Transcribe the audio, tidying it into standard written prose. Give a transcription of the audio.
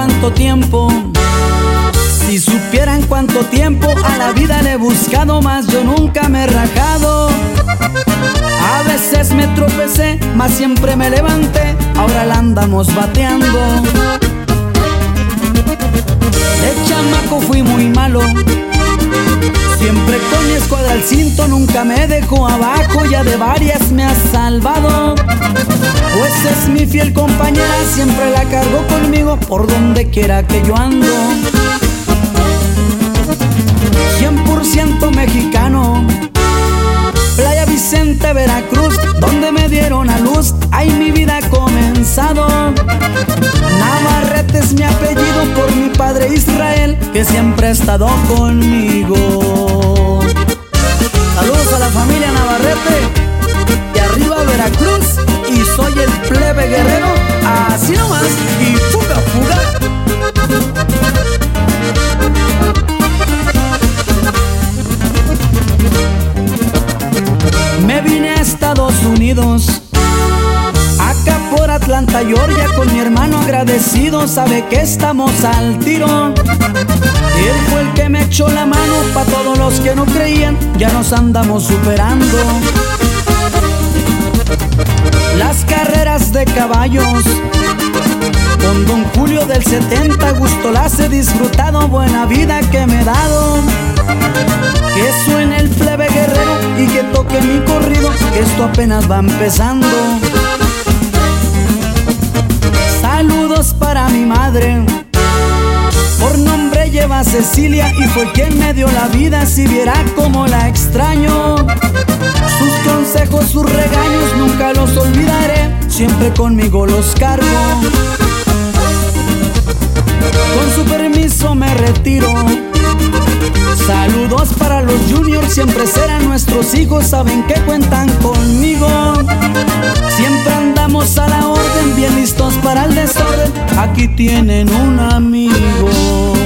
tanto tiempo. Si supieran cuánto tiempo a la vida le he buscado, más yo nunca me he rajado. A veces me tropecé, mas siempre me levanté, ahora la andamos bateando. De chamaco fui muy malo, siempre con mi escuadra al cinto, nunca me dejó abajo, ya de varias me ha salvado. Pues es mi fiel compañera, siempre la cargo conmigo por donde quiera que yo ando. 100% mexicano, Playa Vicente, Veracruz, donde me dieron a luz, ahí mi vida ha comenzado. Navarrete es mi apellido por mi padre Israel, que siempre ha estado conmigo. Saludos a la familia Navarrete, de arriba Veracruz, y soy el plebe guerrero, así nomás, y fuga, fuga. Me vine a Estados Unidos, acá por Atlanta, Georgia, con mi hermano agradecido, sabe que estamos al tiro. Él fue el que me echó la mano, pa' todos los que no creían, ya nos andamos superando. Las carreras de caballos, con Don Julio del 70, gusto las he disfrutado, buena vida que me he dado. Que suene el plebe guerrero y que toque mi corrido, que esto apenas va empezando. Saludos para mi madre, por nombre lleva Cecilia, y fue quien me dio la vida, si viera cómo la extraño. Sus consejos, sus regaños, nunca los olvidaré, siempre conmigo los cargo. Con su permiso me retiro. Saludos para los juniors, siempre serán nuestros hijos, saben que cuentan conmigo. Siempre andamos a la orden, bien listos para el desorden, aquí tienen un amigo.